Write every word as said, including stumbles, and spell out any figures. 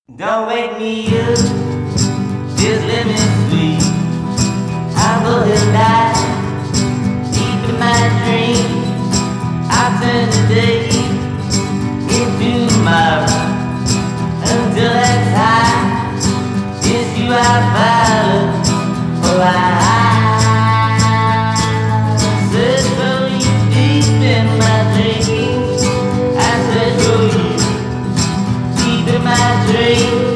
Don't wake me up, just let me sleep. I'm gonna die, deep in my dreams. I turn the day into tomorrow. Until that time, it's you I follow. Oh, I search for you deep in my dreams. I search for you deep in my dreams.